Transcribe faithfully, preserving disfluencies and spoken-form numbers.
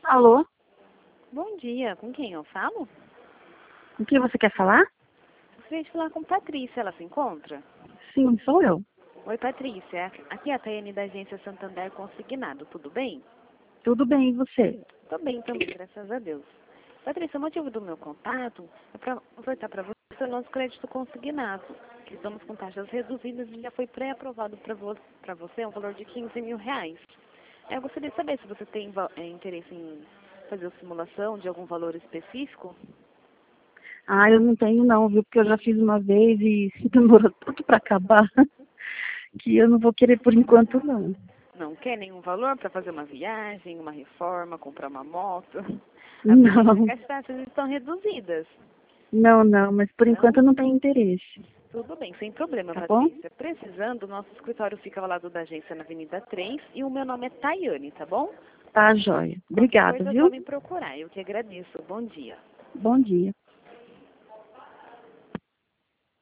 Alô? Bom dia, com quem eu falo? O que você quer falar? Gostaria de falar com Patrícia, ela se encontra? Sim, sou eu. Oi, Patrícia, aqui é a Tayane da agência Santander Consignado, tudo bem? Tudo bem, e você? Tô bem também, graças a Deus. Patrícia, o motivo do meu contato é para ofertar para você o nosso crédito consignado, que estamos com taxas reduzidas e já foi pré-aprovado para vo para você um valor de quinze mil reais. Eu gostaria de saber se você tem va- eh, interesse em fazer a simulação de algum valor específico. Ah, eu não tenho não, viu? Porque eu já fiz uma vez e se demorou tanto para acabar que eu não vou querer por enquanto não. Não quer nenhum valor para fazer uma viagem, uma reforma, comprar uma moto? Aproveita Não, que as taxas estão reduzidas. não, não, mas por Não? enquanto eu não tenho interesse. Tudo bem, sem problema, Tá bom? Patrícia. Precisando, nosso escritório fica ao lado da agência na Avenida três e o meu nome é Tayane, tá bom? Tá, joia. Qualquer Obrigada, coisa é só viu? me procurar. Eu que agradeço. Bom dia. Bom dia.